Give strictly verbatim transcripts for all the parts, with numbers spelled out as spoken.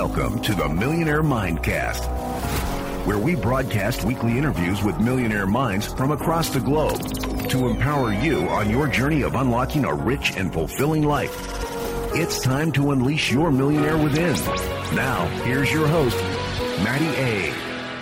Welcome to the Millionaire Mindcast, where we broadcast weekly interviews with millionaire minds from across the globe to empower you on your journey of unlocking a rich and fulfilling life. It's time to unleash your millionaire within. Now, here's your host, Matty A.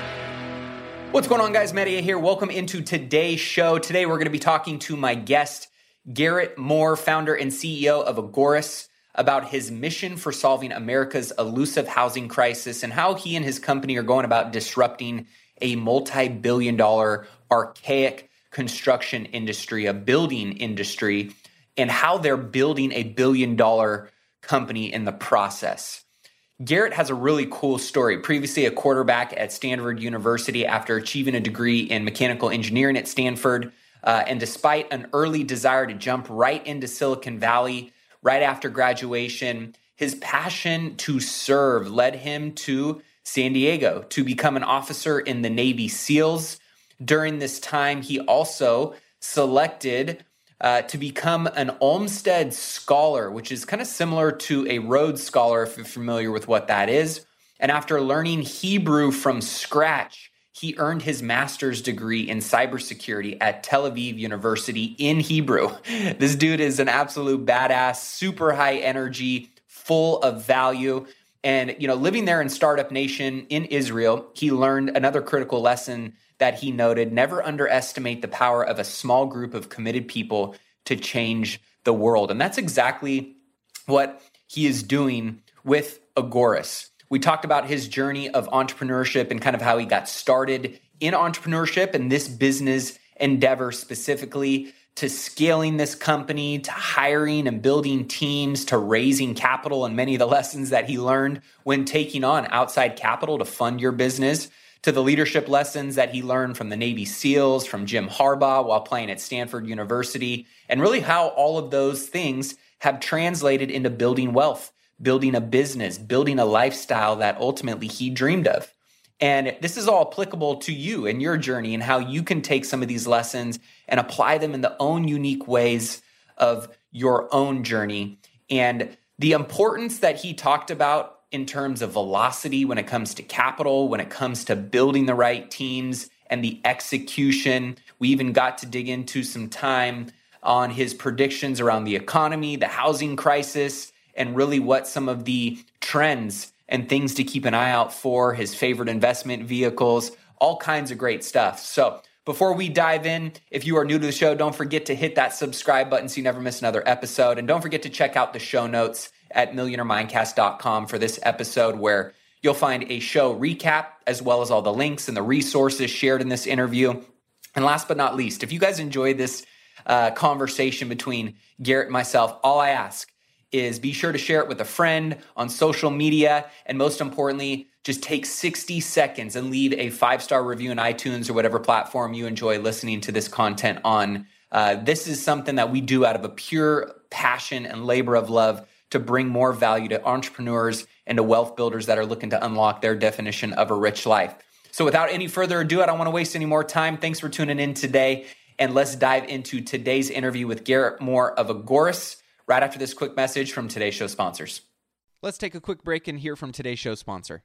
What's going on, guys? Matty A here. Welcome into today's show. Today, we're going to be talking to my guest, Garrett Moore, founder and C E O of Agorist, about his mission for solving America's elusive housing crisis and how he and his company are going about disrupting a multi-billion dollar archaic construction industry, a building industry, and how they're building a billion dollar company in the process. Garrett has a really cool story. Previously a quarterback at Stanford University after achieving a degree in mechanical engineering at Stanford, uh, and despite an early desire to jump right into Silicon Valley, right after graduation, his passion to serve led him to San Diego to become an officer in the Navy SEALs. During this time, he also selected uh, to become an Olmsted Scholar, which is kind of similar to a Rhodes Scholar, if you're familiar with what that is. And after learning Hebrew from scratch, he earned his master's degree in cybersecurity at Tel Aviv University in Hebrew. This dude is an absolute badass, super high energy, full of value. And, you know, living there in Startup Nation in Israel, he learned another critical lesson that he noted: never underestimate the power of a small group of committed people to change the world. And that's exactly what he is doing with Agorist. We talked about his journey of entrepreneurship and kind of how he got started in entrepreneurship and this business endeavor specifically, to scaling this company, to hiring and building teams, to raising capital, and many of the lessons that he learned when taking on outside capital to fund your business, to the leadership lessons that he learned from the Navy SEALs, from Jim Harbaugh while playing at Stanford University, and really how all of those things have translated into building wealth, building a business, building a lifestyle that ultimately he dreamed of. And this is all applicable to you and your journey and how you can take some of these lessons and apply them in the own unique ways of your own journey. And the importance that he talked about in terms of velocity when it comes to capital, when it comes to building the right teams and the execution. We even got to dig into some time on his predictions around the economy, the housing crisis, and really what some of the trends and things to keep an eye out for, his favorite investment vehicles, all kinds of great stuff. So before we dive in, if you are new to the show, don't forget to hit that subscribe button so you never miss another episode. And don't forget to check out the show notes at millionaire mindcast dot com for this episode, where you'll find a show recap as well as all the links and the resources shared in this interview. And last but not least, if you guys enjoy this uh, conversation between Garrett and myself, all I ask is be sure to share it with a friend on social media. And most importantly, just take sixty seconds and leave a five-star review in iTunes or whatever platform you enjoy listening to this content on. Uh, this is something that we do out of a pure passion and labor of love to bring more value to entrepreneurs and to wealth builders that are looking to unlock their definition of a rich life. So without any further ado, I don't want to waste any more time. Thanks for tuning in today. And let's dive into today's interview with Garrett Moore of Agorist, right after this quick message from today's show sponsors. Let's take a quick break and hear from today's show sponsor.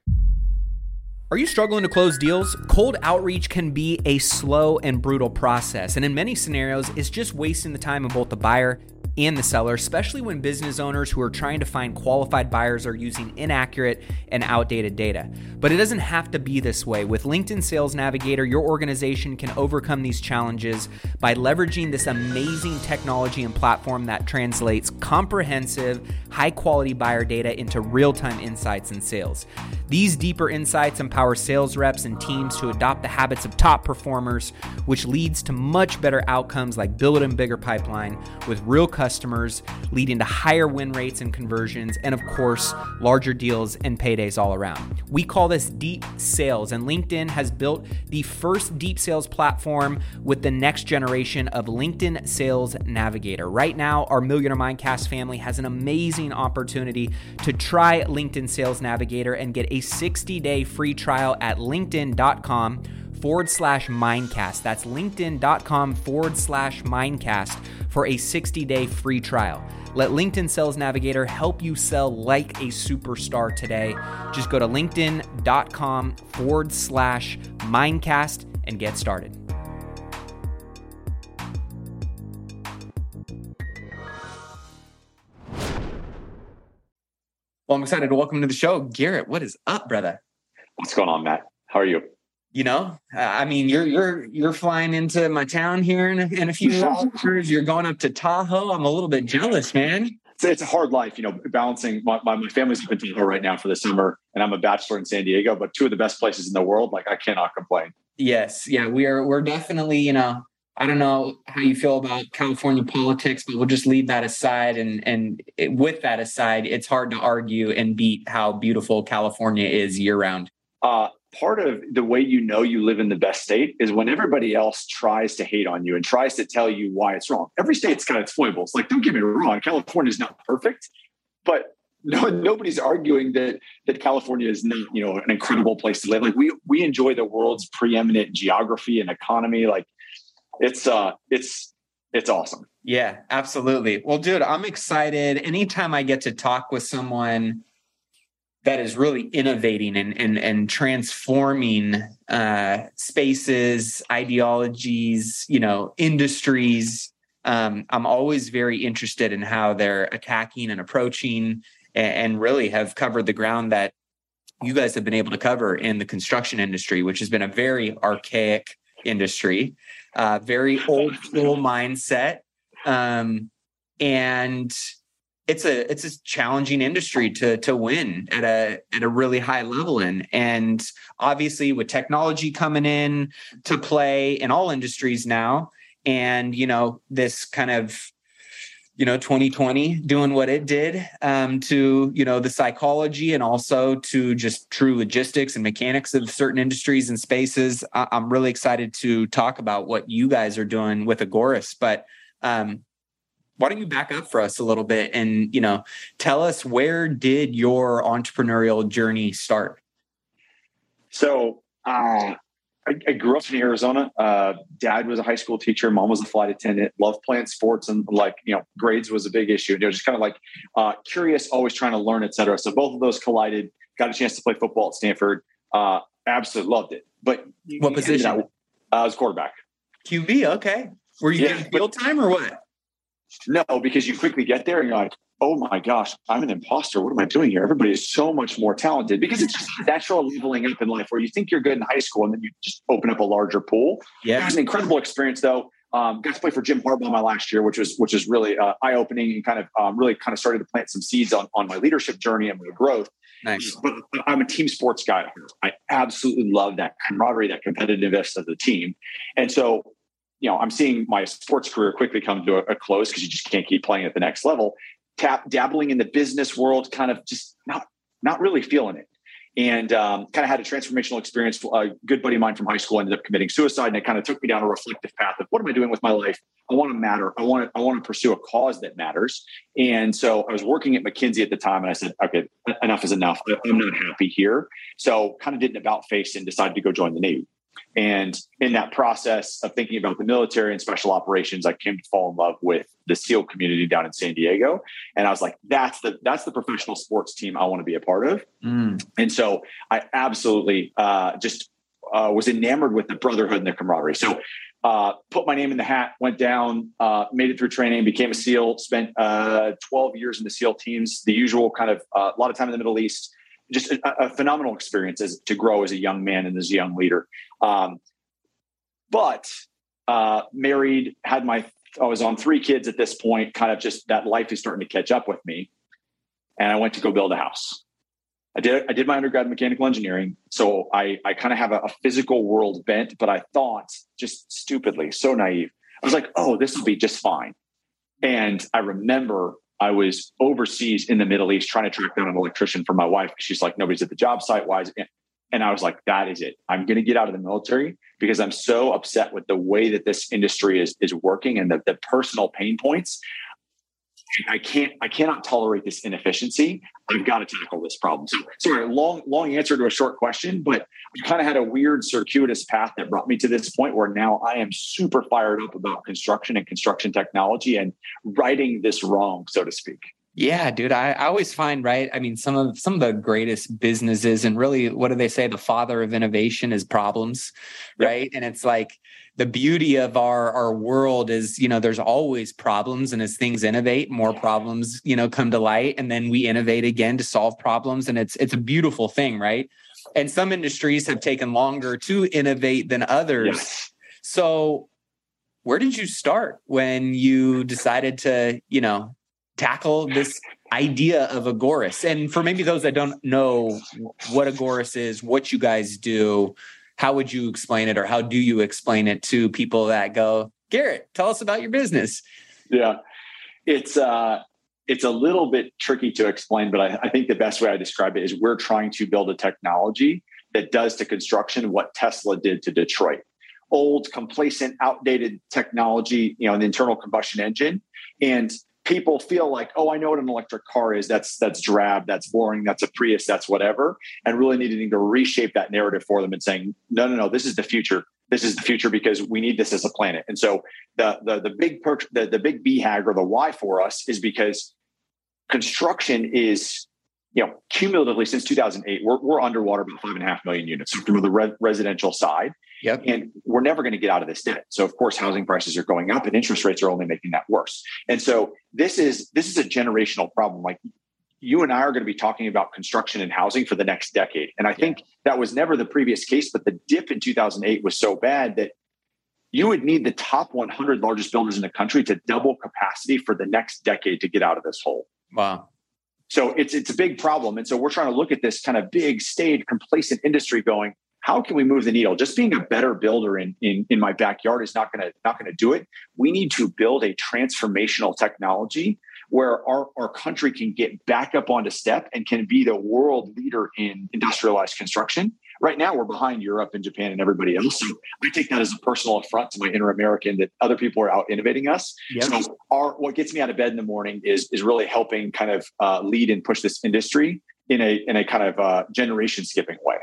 Are you struggling to close deals? Cold outreach can be a slow and brutal process, and in many scenarios, it's just wasting the time of both the buyer and the seller, especially when business owners who are trying to find qualified buyers are using inaccurate and outdated data. But it doesn't have to be this way. With LinkedIn Sales Navigator, your organization can overcome these challenges by leveraging this amazing technology and platform that translates comprehensive, high-quality buyer data into real-time insights in sales. These deeper insights empower sales reps and teams to adopt the habits of top performers, which leads to much better outcomes like building a bigger pipeline with real customers, leading to higher win rates and conversions, and of course, larger deals and paydays all around. We call this deep sales, and LinkedIn has built the first deep sales platform with the next generation of LinkedIn Sales Navigator. Right now, our Millionaire Mindcast family has an amazing opportunity to try LinkedIn Sales Navigator and get a sixty-day free trial at linkedin.com forward slash Mindcast. That's linkedin.com forward slash Mindcast for a sixty-day free trial. Let LinkedIn Sales Navigator help you sell like a superstar today. Just go to linkedin.com forward slash Mindcast and get started. Well, I'm excited to welcome to the show, Garrett. What is up, brother? What's going on, Matt? How are you? You know, I mean, you're you're you're flying into my town here in a, in a few hours. You're going up to Tahoe. I'm a little bit jealous, man. It's, it's a hard life, you know, balancing. My, my, my family's up in Tahoe right now for the summer, and I'm a bachelor in San Diego, but two of the best places in the world. Like, I cannot complain. Yes, yeah, we are. We're definitely, you know, I don't know how you feel about California politics, but we'll just leave that aside. And and it, with that aside, it's hard to argue and beat how beautiful California is year round. Uh, part of the way you know you live in the best state is when everybody else tries to hate on you and tries to tell you why it's wrong. Every state's got its foibles. Like, don't get me wrong, California is not perfect, but no, nobody's arguing that that California is not, you know, an incredible place to live. Like, we we enjoy the world's preeminent geography and economy. Like, it's uh, it's it's awesome. Yeah, absolutely. Well, dude, I'm excited. Anytime I get to talk with someone that is really innovating and and, and transforming uh, spaces, ideologies, you know, industries. Um, I'm always very interested in how they're attacking and approaching, and, and really have covered the ground that you guys have been able to cover in the construction industry, which has been a very archaic industry, uh, very old school mindset, um, and It's a it's a challenging industry to to win at a at a really high level in. And obviously with technology coming in to play in all industries now, and you know, this kind of, you know, twenty twenty doing what it did um, to, you know, the psychology and also to just true logistics and mechanics of certain industries and spaces. I- I'm really excited to talk about what you guys are doing with Agorist. But um why don't you back up for us a little bit and, you know, tell us, where did your entrepreneurial journey start? So uh, I, I grew up in Arizona. Uh, dad was a high school teacher. Mom was a flight attendant. Loved playing sports, and like, you know, grades was a big issue. They were just kind of like uh, curious, always trying to learn, et cetera. So both of those collided. Got a chance to play football at Stanford. Uh, absolutely loved it. But what position? You know, uh, I was quarterback. Q B. Okay. Were you yeah, getting field time or what? No, because you quickly get there and you're like, oh my gosh, I'm an imposter. What am I doing here? Everybody is so much more talented, because it's just natural leveling up in life where you think you're good in high school and then you just open up a larger pool. Yeah. It was an incredible experience though. Um, got to play for Jim Harbaugh my last year, which was, which was really uh, eye-opening and kind of um, really kind of started to plant some seeds on, on my leadership journey and my growth. Nice. But I'm a team sports guy. I absolutely love that camaraderie, that competitiveness of the team. And so, you know, I'm seeing my sports career quickly come to a, a close because you just can't keep playing at the next level. Tap dabbling in the business world, kind of just not not really feeling it, and um, kind of had a transformational experience. A good buddy of mine from high school ended up committing suicide, and it kind of took me down a reflective path of what am I doing with my life? I want to matter. I want to I want to pursue a cause that matters. And so I was working at McKinsey at the time, and I said, okay, enough is enough. I'm not happy here. So kind of did an about face and decided to go join the Navy. And in that process of thinking about the military and special operations, I came to fall in love with the SEAL community down in San Diego. And I was like, that's the, that's the professional sports team I want to be a part of. Mm. And so I absolutely uh, just uh, was enamored with the brotherhood and the camaraderie. So uh, put my name in the hat, went down, uh, made it through training, became a SEAL, spent uh, twelve years in the SEAL teams, the usual kind of uh, a lot of time in the Middle East. Just a, a phenomenal experience as to grow as a young man and as a young leader. Um, but uh, married, had my, I was on three kids at this point, kind of just that life is starting to catch up with me. And I went to go build a house. I did, I did my undergrad in mechanical engineering. So I, I kind of have a, a physical world bent, but I thought just stupidly, so naive. I was like, oh, this will be just fine. And I remember I was overseas in the Middle East trying to track down an electrician for my wife. She's like, nobody's at the job site. Why is it? And I was like, that is it. I'm going to get out of the military because I'm so upset with the way that this industry is, is working and the, the personal pain points. I can't, I cannot tolerate this inefficiency. I've got to tackle this problem. So, sorry, long, long answer to a short question, but I kind of had a weird circuitous path that brought me to this point where now I am super fired up about construction and construction technology and righting this wrong, so to speak. Yeah, dude. I, I always find, right? I mean, some of some of the greatest businesses, and really, what do they say? The father of innovation is problems, right? Yep. And it's like the beauty of our our world is, you know, there's always problems, and as things innovate, more problems, you know, come to light, and then we innovate again to solve problems, and it's it's a beautiful thing, right? And some industries have taken longer to innovate than others. Yes. So, where did you start when you decided to, you know, tackle this idea of Agorist? And for maybe those that don't know what Agorist is, what you guys do, how would you explain it, or how do you explain it to people that go, Garrett, tell us about your business? Yeah, it's uh, it's a little bit tricky to explain, but I, I think the best way I describe it is we're trying to build a technology that does to construction what Tesla did to Detroit. Old, complacent, outdated technology, you know, an internal combustion engine. And people feel like, oh, I know what an electric car is. That's that's drab, that's boring, that's a Prius, that's whatever. And really needing to reshape that narrative for them and saying, no, no, no, this is the future. This is the future because we need this as a planet. And so the the the big perk, the, the big B HAG or the why for us is because construction is, you know, cumulatively since two thousand eight, we're, we're underwater about five and a half million units from the re- residential side. Yep. And we're never going to get out of this debt. So of course, housing prices are going up and interest rates are only making that worse. And so this is, this is a generational problem. Like you and I are going to be talking about construction and housing for the next decade. And I think that was never the previous case, but the dip in two thousand eight was so bad that you would need the top one hundred largest builders in the country to double capacity for the next decade to get out of this hole. Wow. So it's, it's a big problem. And so we're trying to look at this kind of big, staid, complacent industry going, how can we move the needle? Just being a better builder in, in, in my backyard is not going to not going to do it. We need to build a transformational technology where our, our country can get back up onto step and can be the world leader in industrialized construction. Right now, we're behind Europe and Japan and everybody else. So I take that as a personal affront to my inner American that other people are out innovating us. Yep. So our, what gets me out of bed in the morning is, is really helping kind of uh, lead and push this industry in a, in a kind of uh, generation skipping way.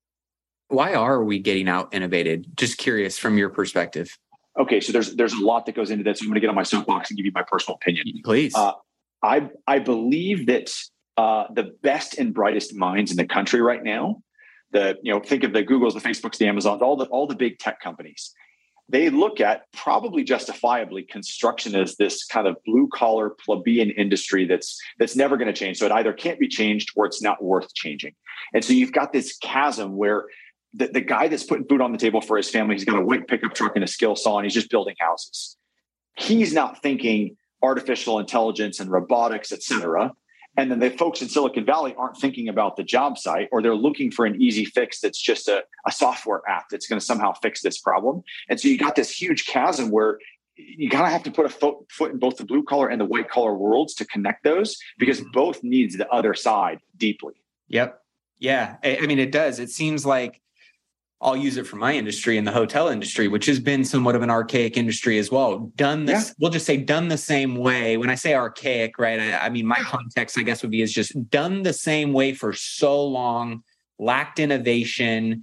Why are we getting out innovated? Just curious from your perspective. Okay, so there's there's a lot that goes into that. So I'm going to get on my soapbox and give you my personal opinion. Please. Uh, I I believe that uh, the best and brightest minds in the country right now, the you know think of the Googles, the Facebooks, the Amazons, all the all the big tech companies. They look at probably justifiably construction as this kind of blue collar plebeian industry that's that's never going to change. So it either can't be changed or it's not worth changing. And so you've got this chasm where The, the guy that's putting food on the table for his family, he's got a white pickup truck and a skill saw, and he's just building houses. He's not thinking artificial intelligence and robotics, et cetera. And then the folks in Silicon Valley aren't thinking about the job site, or they're looking for an easy fix that's just a, a software app that's going to somehow fix this problem. And so you got this huge chasm where you kind of have to put a foot, foot in both the blue collar and the white collar worlds to connect those, because both needs the other side deeply. Yep. Yeah. I, I mean, it does. It seems like, I'll use it for my industry in the hotel industry, which has been somewhat of an archaic industry as well. Done this, yeah. We'll just say done the same way. When I say archaic, right? I, I mean, my context, I guess, would be is just done the same way for so long, lacked innovation.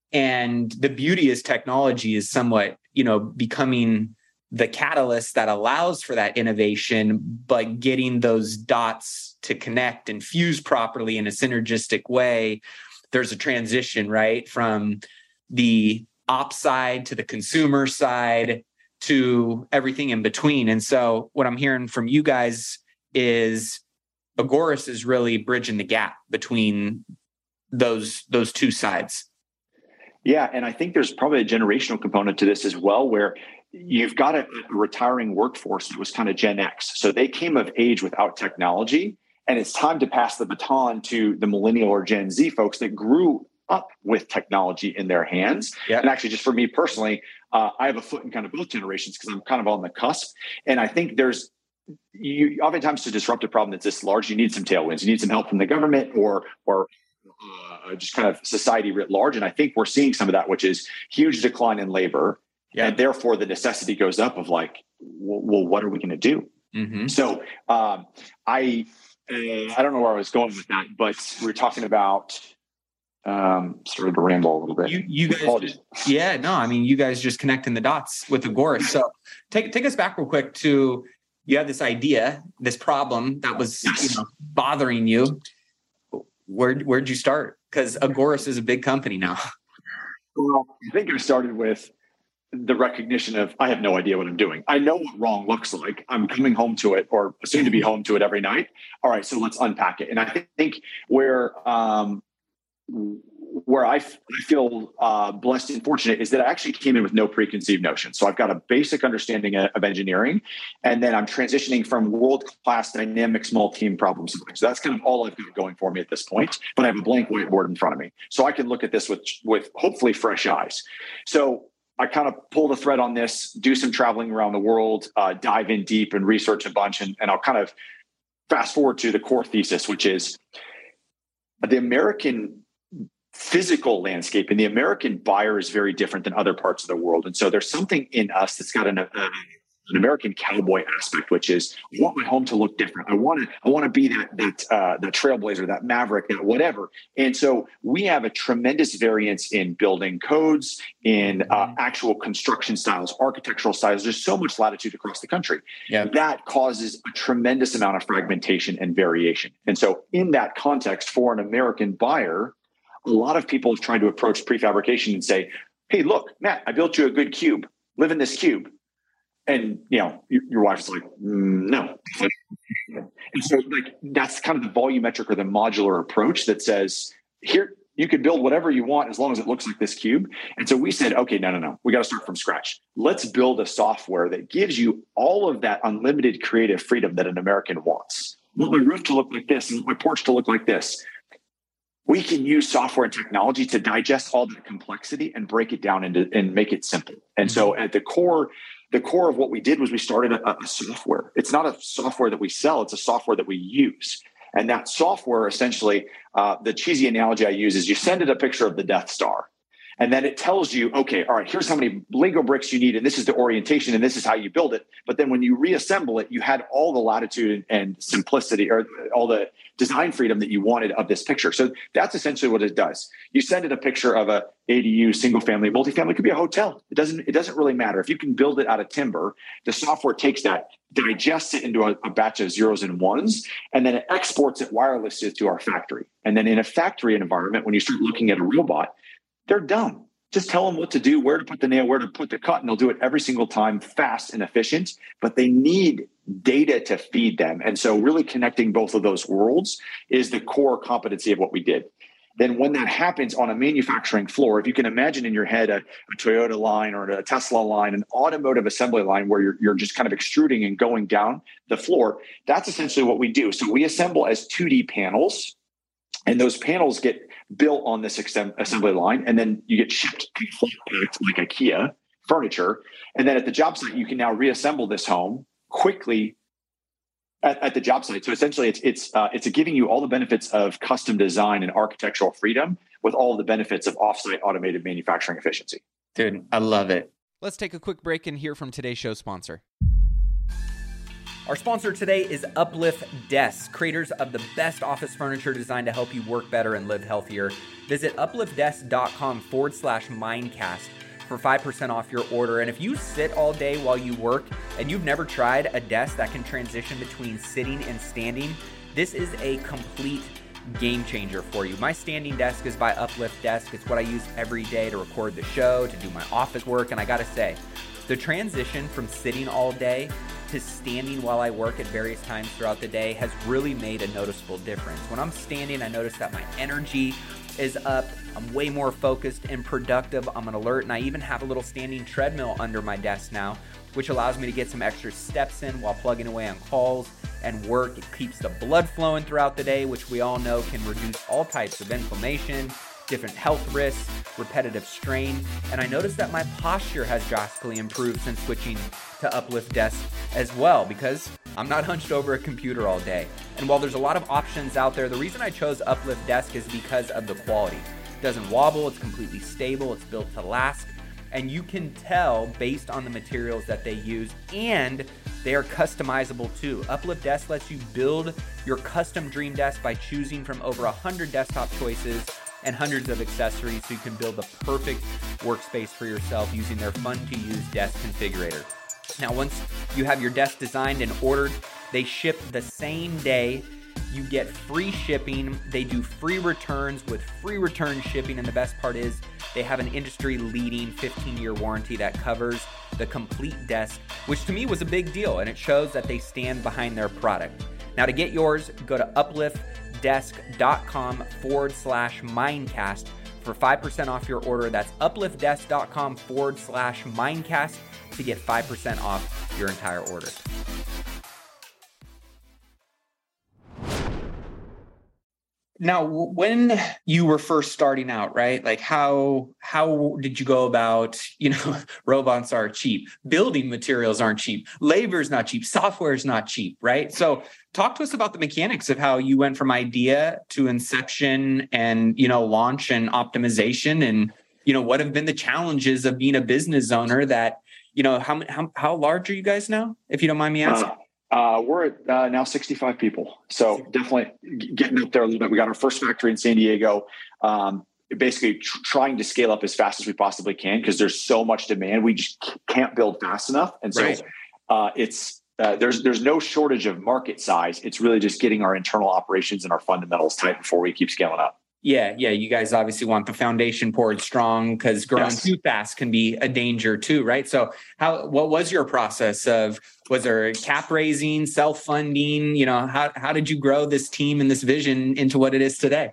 And the beauty is technology is somewhat, you know, becoming the catalyst that allows for that innovation, but getting those dots to connect and fuse properly in a synergistic way. There's a transition, right? From the ops side to the consumer side to everything in between. And so what I'm hearing from you guys is Agorist is really bridging the gap between those, those two sides. Yeah. And I think there's probably a generational component to this as well, where you've got a retiring workforce that was kind of Gen X. So they came of age without technology. And it's time to pass the baton to the millennial or Gen Z folks that grew up with technology in their hands. Yep. And actually, just for me personally, uh, I have a foot in kind of both generations because I'm kind of on the cusp. And I think there's, you oftentimes to disrupt a problem that's this large, you need some tailwinds. You need some help from the government or or uh, just kind of society writ large. And I think we're seeing some of that, which is huge decline in labor. Yep. And therefore, the necessity goes up of like, well, well what are we going to do? Mm-hmm. So um, I uh, I don't know where I was going with that, but we were talking about um, sort of to ramble a little bit. You, you guys, just, yeah, no, I mean, you guys just connecting the dots with Agorist. So take take us back real quick to you had this idea, this problem that was you know, bothering you. Where where'd you start? Because Agorist is a big company now. Well, I think I started with the recognition of I have no idea what I'm doing. I know what wrong looks like. I'm coming home to it or soon to be home to it every night. All right, so let's unpack it. And I think where um, where I, f- I feel uh, blessed and fortunate is that I actually came in with no preconceived notions. So I've got a basic understanding of engineering, and then I'm transitioning from world-class dynamic small team problem solving. So that's kind of all I've got going for me at this point, but I have a blank whiteboard in front of me. So I can look at this with, with hopefully fresh eyes. So I kind of pull the thread on this, do some traveling around the world, uh, dive in deep and research a bunch. And, and I'll kind of fast forward to the core thesis, which is the American physical landscape and the American buyer is very different than other parts of the world. And so there's something in us that's got an, uh, an American cowboy aspect, which is I want my home to look different. I want to, I want to be that, that, uh, that trailblazer, that maverick, that whatever. And so we have a tremendous variance in building codes, in uh, actual construction styles, architectural styles. There's so much latitude across the country. Yeah. That causes a tremendous amount of fragmentation and variation. And so in that context, for an American buyer, a lot of people have tried to approach prefabrication and say, hey, look, Matt, I built you a good cube. Live in this cube. And, you know, your, your wife's like, mm, no. And so like, that's kind of the volumetric or the modular approach that says, here, you can build whatever you want as long as it looks like this cube. And so we said, okay, no, no, no, we got to start from scratch. Let's build a software that gives you all of that unlimited creative freedom that an American wants. I want my roof to look like this and my porch to look like this. We can use software and technology to digest all that complexity and break it down into and make it simple. And so at the core, the core of what we did was we started a, a software. It's not a software that we sell. It's a software that we use. And that software, essentially, uh, the cheesy analogy I use is you send it a picture of the Death Star. And then it tells you, okay, all right, here's how many Lego bricks you need, and this is the orientation, and this is how you build it. But then when you reassemble it, you had all the latitude and simplicity, or all the design freedom that you wanted of this picture. So that's essentially what it does. You send it a picture of a A D U, single family, multifamily. It could be a hotel. It doesn't, it doesn't really matter. If you can build it out of timber, the software takes that, digests it into a, a batch of zeros and ones, and then it exports it wirelessly to our factory. And then in a factory environment, when you start looking at a robot, they're dumb. Just tell them what to do, where to put the nail, where to put the cut, and they'll do it every single time, fast and efficient. But they need data to feed them. And so really connecting both of those worlds is the core competency of what we did. Then when that happens on a manufacturing floor, if you can imagine in your head a, a Toyota line or a Tesla line, an automotive assembly line where you're, you're just kind of extruding and going down the floor, that's essentially what we do. So we assemble as two D panels, and those panels get built on this assembly line, and then you get shipped flat packed like IKEA furniture. And then at the job site, you can now reassemble this home quickly at, at the job site. So essentially, it's it's uh, it's giving you all the benefits of custom design and architectural freedom with all the benefits of offsite automated manufacturing efficiency. Dude, I love it. Let's take a quick break and hear from today's show sponsor. Our sponsor today is Uplift Desk, creators of the best office furniture designed to help you work better and live healthier. Visit upliftdesk.com forward slash mindcast for five percent off your order. And if you sit all day while you work and you've never tried a desk that can transition between sitting and standing, this is a complete game changer for you. My standing desk is by Uplift Desk. It's what I use every day to record the show, to do my office work. And I gotta say, the transition from sitting all day to standing while I work at various times throughout the day has really made a noticeable difference. When I'm standing, I notice that my energy is up. I'm way more focused and productive. I'm an alert, and I even have a little standing treadmill under my desk now, which allows me to get some extra steps in while plugging away on calls and work. It keeps the blood flowing throughout the day, which we all know can reduce all types of inflammation, different health risks, repetitive strain. And I noticed that my posture has drastically improved since switching to Uplift Desk as well, because I'm not hunched over a computer all day. And while there's a lot of options out there, the reason I chose Uplift Desk is because of the quality. It doesn't wobble, it's completely stable, it's built to last. and you can tell based on the materials that they use, and they are customizable too. Uplift Desk lets you build your custom dream desk by choosing from over one hundred desktop choices and hundreds of accessories, so you can build the perfect workspace for yourself using their fun-to-use desk configurator. Now, once you have your desk designed and ordered, they ship the same day. You get free shipping. They do free returns with free return shipping, and the best part is they have an industry-leading fifteen-year warranty that covers the complete desk, which to me was a big deal, and it shows that they stand behind their product. Now, to get yours, go to upliftdesk.com forward slash Mindcast for five percent off your order. That's upliftdesk.com forward slash Mindcast to get five percent off your entire order. Now, when you were first starting out, right? Like how how did you go about, you know, robots are cheap, building materials aren't cheap, labor is not cheap, software is not cheap, right? So talk to us about the mechanics of how you went from idea to inception and, you know, launch and optimization, and, you know, what have been the challenges of being a business owner that, you know, how how, how large are you guys now, if you don't mind me asking? Uh, Uh, we're at uh, now sixty-five people. So definitely getting up there a little bit. We got our first factory in San Diego, um, basically tr- trying to scale up as fast as we possibly can because there's so much demand. We just can't build fast enough. And so right. uh, it's uh, there's there's no shortage of market size. It's really just getting our internal operations and our fundamentals tight before we keep scaling up. Yeah, yeah. You guys obviously want the foundation poured strong because growing yes. too fast can be a danger too, right? So, how? What was your process of? Was there cap raising, self funding? You know, how how did you grow this team and this vision into what it is today?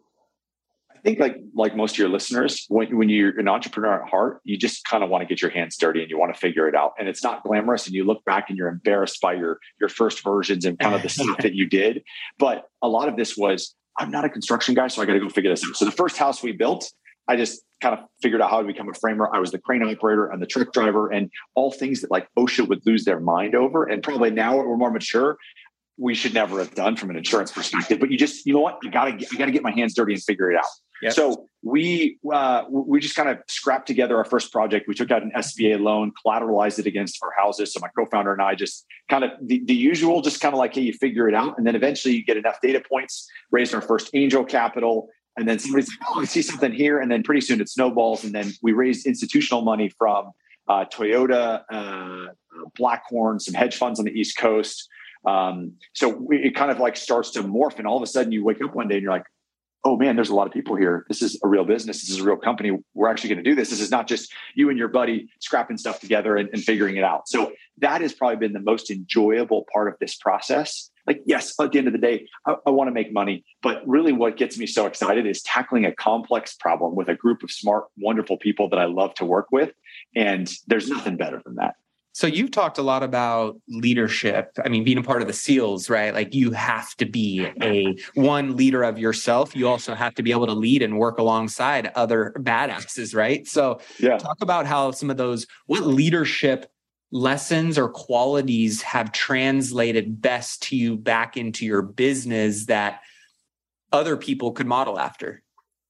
I think, like like most of your listeners, when when you're an entrepreneur at heart, you just kind of want to get your hands dirty and you want to figure it out. And it's not glamorous, and you look back and you're embarrassed by your your first versions and kind of the stuff that you did. But a lot of this was, I'm not a construction guy, so I got to go figure this out. So the first house we built, I just kind of figured out how to become a framer. I was the crane operator and the truck driver and all things that like OSHA would lose their mind over. And probably now we're more mature, we should never have done from an insurance perspective. But you just, you know what? I gotta, I gotta get my hands dirty and figure it out. Yep. So we uh, we just kind of scrapped together our first project. We took out an S B A loan, collateralized it against our houses. So my co-founder and I just kind of the, the usual, just kind of like, hey, you figure it out. And then eventually you get enough data points, raised our first angel capital. And then somebody's like, oh, I see something here. And then pretty soon it snowballs. And then we raised institutional money from uh, Toyota, uh, Blackhorn, some hedge funds on the East Coast. Um, so we, it kind of like starts to morph. And all of a sudden you wake up one day and you're like, oh man, there's a lot of people here. This is a real business. This is a real company. We're actually going to do this. This is not just you and your buddy scrapping stuff together and, and figuring it out. So that has probably been the most enjoyable part of this process. Like, yes, at the end of the day, I, I want to make money, but really what gets me so excited is tackling a complex problem with a group of smart, wonderful people that I love to work with. And there's nothing better than that. So you've talked a lot about leadership. I mean, being a part of the SEALs, right? Like you have to be a one leader of yourself. You also have to be able to lead and work alongside other badasses, right? So yeah. Talk about how some of those, what leadership lessons or qualities have translated best to you back into your business that other people could model after.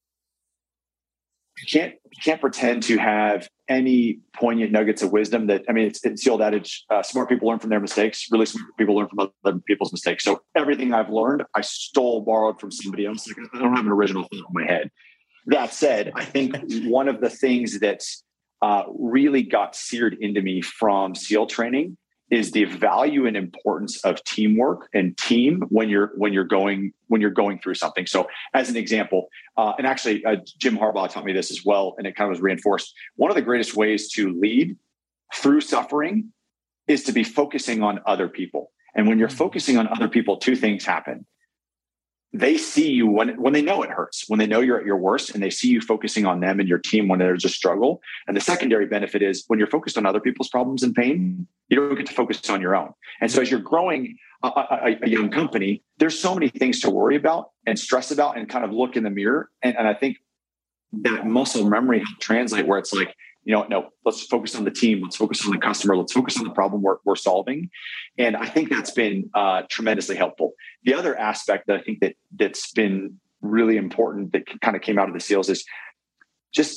You can't, you can't pretend to have any poignant nuggets of wisdom that, I mean, it's, it's the old adage, uh, smart people learn from their mistakes, really smart people learn from other people's mistakes. So everything I've learned, I stole, borrowed from somebody else. Like, I don't have an original thought in my head. That said, I think one of the things that uh, really got seared into me from SEAL training is the value and importance of teamwork and team when you're when you're going when you're going through something. So, as an example, uh, and actually, uh, Jim Harbaugh taught me this as well, and it kind of was reinforced. One of the greatest ways to lead through suffering is to be focusing on other people. And when you're focusing on other people, two things happen. They see you when, when they know it hurts, when they know you're at your worst, and they see you focusing on them and your team when there's a struggle. And the secondary benefit is when you're focused on other people's problems and pain, you don't get to focus on your own. And so as you're growing a, a, a young company, there's so many things to worry about and stress about and kind of look in the mirror. And, and I think that muscle memory helps translate where it's like, you know, no, let's focus on the team. Let's focus on the customer. Let's focus on the problem we're, we're solving. And I think that's been uh, tremendously helpful. The other aspect that I think that that's been really important that kind of came out of the SEALs is just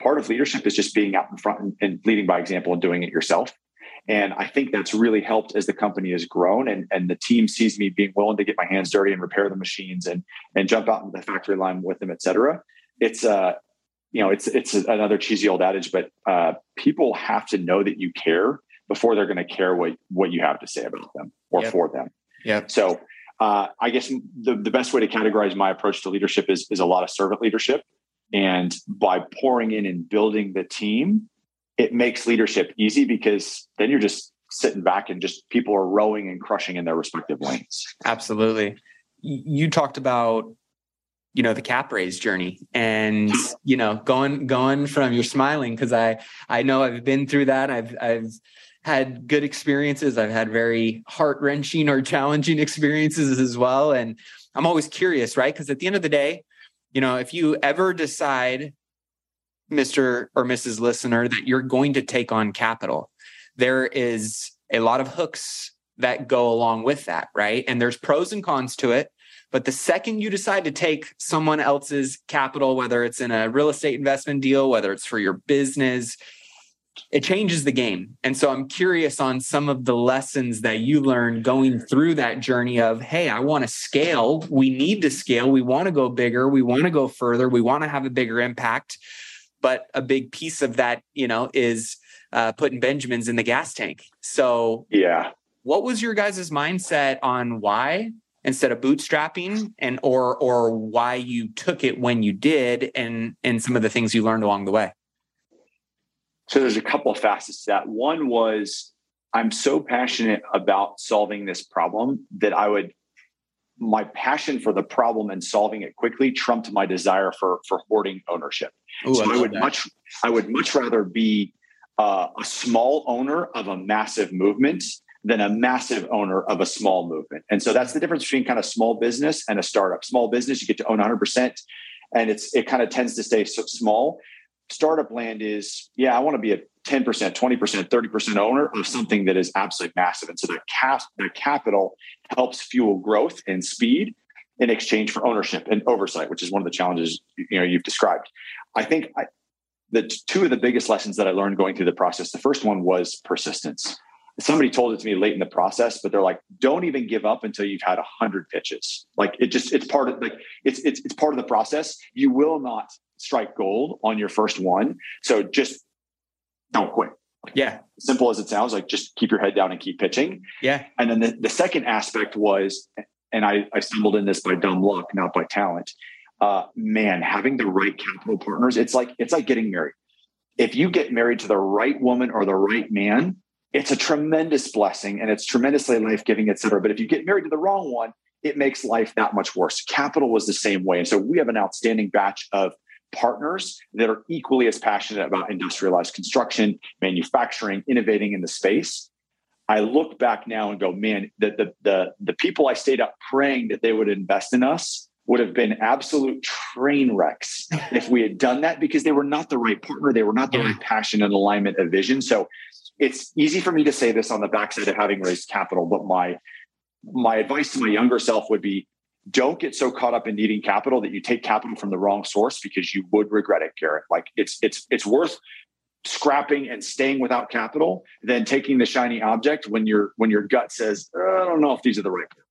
part of leadership is just being out in front and, and leading by example and doing it yourself. And I think that's really helped as the company has grown, and, and the team sees me being willing to get my hands dirty and repair the machines and and jump out into the factory line with them, et cetera. It's uh, you know, it's it's another cheesy old adage, but uh, people have to know that you care before they're going to care what what you have to say about them or yep. for them. Yeah. So uh, I guess the the best way to categorize my approach to leadership is is a lot of servant leadership, and by pouring in and building the team, it makes leadership easy because then you're just sitting back and just people are rowing and crushing in their respective lanes. Absolutely. You talked about, you know, the cap raise journey and, you know, going, going from you're smiling because I, I know I've been through that. I've, I've had good experiences. I've had very heart wrenching or challenging experiences as well. And I'm always curious, right? Because at the end of the day, you know, if you ever decide, Mister or Missus Listener, that you're going to take on capital, there is a lot of hooks that go along with that, right? And there's pros and cons to it. But the second you decide to take someone else's capital, whether it's in a real estate investment deal, whether it's for your business, it changes the game. And so I'm curious on some of the lessons that you learned going through that journey of, hey, I want to scale. We need to scale. We want to go bigger. We want to go further. We want to have a bigger impact. But a big piece of that, you know, is uh, putting Benjamins in the gas tank. So yeah, what was your guys' mindset on why instead of bootstrapping, and or or why you took it when you did, and and some of the things you learned along the way? So there's a couple of facets to that. One was I'm so passionate about solving this problem that I would. My passion for the problem and solving it quickly trumped my desire for for hoarding ownership. Ooh, so I, I would that. much I would much rather be uh, a small owner of a massive movement than a massive owner of a small movement. And so that's the difference between kind of small business and a startup. Small business, you get to own one hundred percent, and it's it kind of tends to stay so small. Startup land is, yeah, I want to be a ten percent, twenty percent, thirty percent owner of something that is absolutely massive. And so that, cap, that capital helps fuel growth and speed in exchange for ownership and oversight, which is one of the challenges you know, you've described. I think I, the two of the biggest lessons that I learned going through the process, the first one was persistence. Somebody told it to me late in the process, but they're like, don't even give up until you've had a hundred pitches. Like it just, it's part of like, it's, it's, it's part of the process. You will not strike gold on your first one. So just don't quit. Yeah. Simple as it sounds, like just keep your head down and keep pitching. Yeah. And then the, the second aspect was, and I, I stumbled in this by dumb luck, not by talent. Uh, man, having the right capital partners, it's like, it's like getting married. If you get married to the right woman or the right man, it's a tremendous blessing and it's tremendously life-giving, et cetera. But if you get married to the wrong one, it makes life that much worse. Capital was the same way. And so we have an outstanding batch of partners that are equally as passionate about industrialized construction, manufacturing, innovating in the space. I look back now and go, man, the, the, the, the people I stayed up praying that they would invest in us would have been absolute train wrecks if we had done that, because they were not the right partner. They were not the right passion and alignment of vision. So it's easy for me to say this on the backside of having raised capital, but my, my advice to my younger self would be, don't get so caught up in needing capital that you take capital from the wrong source, because you would regret it, Garrett. Like it's, it's, it's worth scrapping and staying without capital than taking the shiny object when your, when your gut says, I don't know if these are the right people.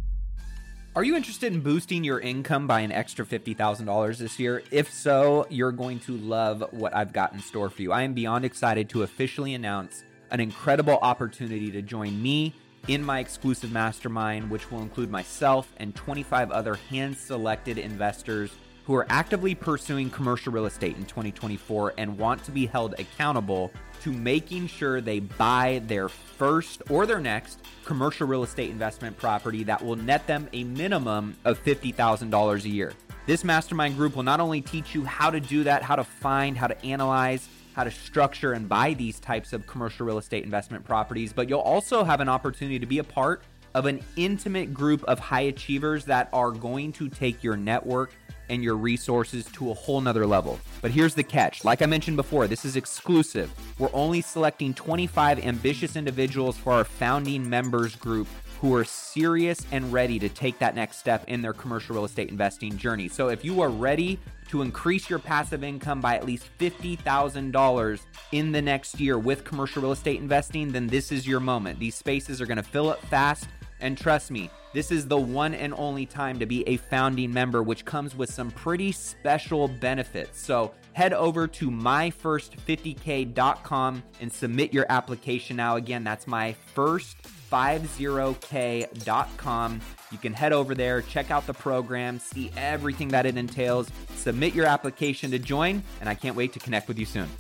Are you interested in boosting your income by an extra fifty thousand dollars this year? If so, you're going to love what I've got in store for you. I am beyond excited to officially announce an incredible opportunity to join me in my exclusive mastermind, which will include myself and twenty-five other hand-selected investors who are actively pursuing commercial real estate in twenty twenty-four and want to be held accountable to making sure they buy their first or their next commercial real estate investment property that will net them a minimum of fifty thousand dollars a year. This mastermind group will not only teach you how to do that, how to find, how to analyze, how to structure and buy these types of commercial real estate investment properties, but you'll also have an opportunity to be a part of an intimate group of high achievers that are going to take your network and your resources to a whole nother level. But here's the catch. Like I mentioned before, this is exclusive. We're only selecting twenty-five ambitious individuals for our founding members group who are serious and ready to take that next step in their commercial real estate investing journey. So if you are ready to increase your passive income by at least fifty thousand dollars in the next year with commercial real estate investing, then this is your moment. These spaces are going to fill up fast. And trust me, this is the one and only time to be a founding member, which comes with some pretty special benefits. So head over to my first fifty K dot com and submit your application now. Again, that's my first fifty K dot com. You can head over there, check out the program, see everything that it entails, submit your application to join, and I can't wait to connect with you soon.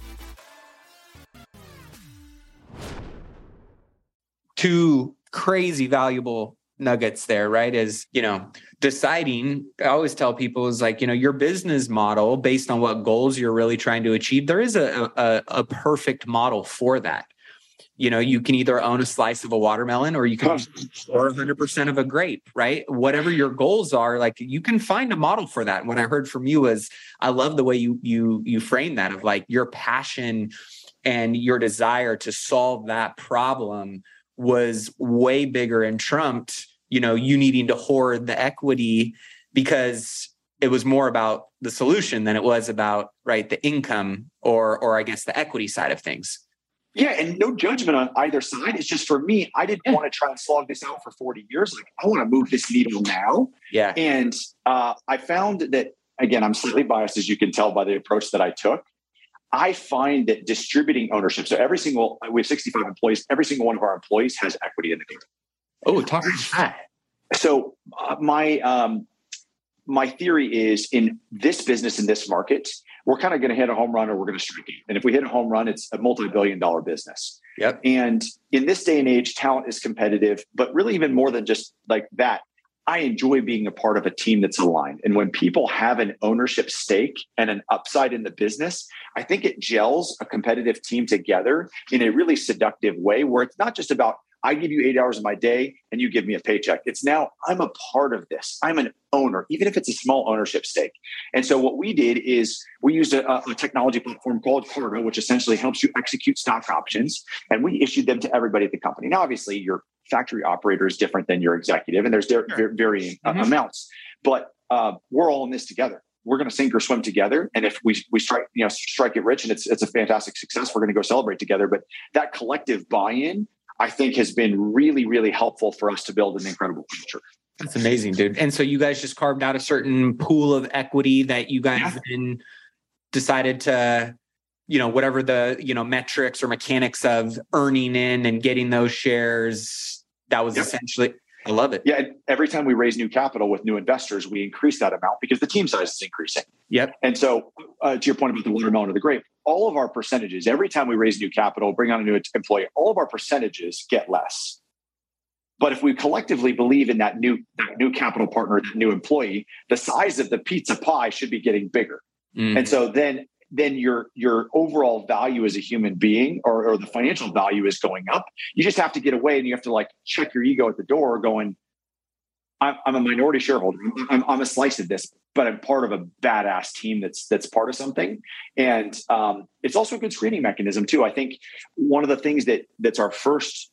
Two crazy valuable nuggets there, right? Is, you know, deciding, I always tell people is like, you know, your business model based on what goals you're really trying to achieve, there is a, a, a perfect model for that. You know, you can either own a slice of a watermelon or you can or one hundred percent of a grape, right? Whatever your goals are, like you can find a model for that. What I heard from you was, I love the way you, you, you frame that of like your passion and your desire to solve that problem was way bigger and trumped, you know, you needing to hoard the equity because it was more about the solution than it was about, right, the income or, or I guess the equity side of things. Yeah. And no judgment on either side. It's just for me, I didn't yeah. want to try and slog this out for forty years. Like I want to move this needle now. Yeah. And uh, I found that, again, I'm slightly biased, as you can tell by the approach that I took. I find that distributing ownership. So every single, we have sixty-five employees. Every single one of our employees has equity in the company. Oh, talk about that. So uh, my, um, my theory is in this business, in this market, we're kind of going to hit a home run or we're going to strike it. And if we hit a home run, it's a multi-billion dollar business. Yep. And in this day and age, talent is competitive, but really even more than just like that, I enjoy being a part of a team that's aligned. And when people have an ownership stake and an upside in the business, I think it gels a competitive team together in a really seductive way where it's not just about, I give you eight hours of my day and you give me a paycheck. It's now I'm a part of this. I'm an owner, even if it's a small ownership stake. And so what we did is we used a, a technology platform called Cargo, which essentially helps you execute stock options. And we issued them to everybody at the company. Now, obviously, your factory operator is different than your executive, and there's sure. varying uh, mm-hmm. amounts. But uh, we're all in this together. We're going to sink or swim together. And if we we strike, you know, strike it rich and it's it's a fantastic success, we're going to go celebrate together. But that collective buy-in, I think, has been really, really helpful for us to build an incredible culture. That's amazing, dude. And so you guys just carved out a certain pool of equity that you guys yeah. then decided to, you know, whatever the, you know, metrics or mechanics of earning in and getting those shares, that was yep. essentially, I love it. Yeah. And every time we raise new capital with new investors, we increase that amount because the team size is increasing. Yep. And so uh, to your point about the watermelon or the grape, all of our percentages, every time we raise new capital, bring on a new employee, all of our percentages get less. But if we collectively believe in that new, that new capital partner, that new employee, the size of the pizza pie should be getting bigger. Mm. And so then, then your, your overall value as a human being or, or the financial value is going up. You just have to get away and you have to like check your ego at the door going, I'm, I'm a minority shareholder. I'm, I'm a slice of this, but I'm part of a badass team that's that's part of something. And um, it's also a good screening mechanism too. I think one of the things that that's our first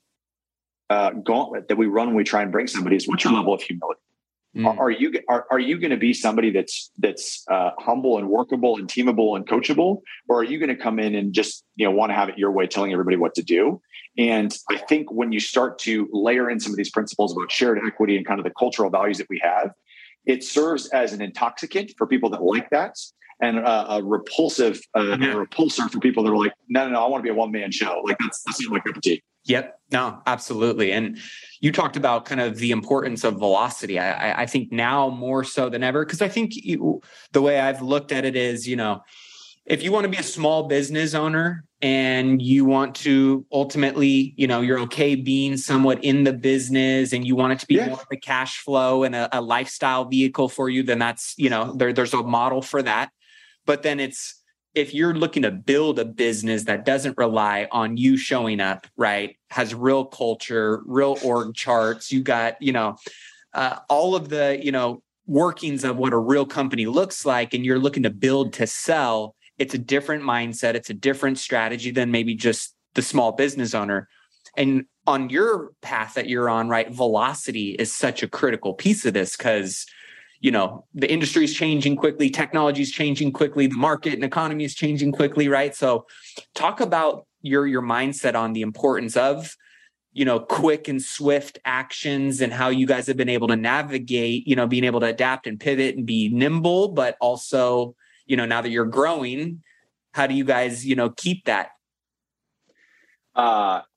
uh, gauntlet that we run when we try and bring somebody is, what's your level of humility? Mm. Are, are you are, are you going to be somebody that's that's uh, humble and workable and teamable and coachable, or are you going to come in and just you know want to have it your way, telling everybody what to do? And I think when you start to layer in some of these principles about shared equity and kind of the cultural values that we have, it serves as an intoxicant for people that like that, and a, a repulsive uh, yeah. a repulsor for people that are like, no, no, no, I want to be a one man show. Like that's that's not my cup of tea. Yep. No, absolutely. And you talked about kind of the importance of velocity. I, I think now more so than ever, because I think you, the way I've looked at it is, you know, if you want to be a small business owner and you want to ultimately, you know, you're okay being somewhat in the business and you want it to be yeah. more of a cash flow and a, a lifestyle vehicle for you, then that's, you know, there, there's a model for that. But then it's, if you're looking to build a business that doesn't rely on you showing up, right, has real culture, real org charts, you got, you know, uh, all of the, you know, workings of what a real company looks like, and you're looking to build to sell, it's a different mindset. It's a different strategy than maybe just the small business owner. And on your path that you're on, right, velocity is such a critical piece of this because, you know, the industry is changing quickly, technology is changing quickly, the market and economy is changing quickly, right? So talk about your your mindset on the importance of, you know, quick and swift actions and how you guys have been able to navigate, you know, being able to adapt and pivot and be nimble, but also, you know, now that you're growing, how do you guys, you know, keep that? Uh,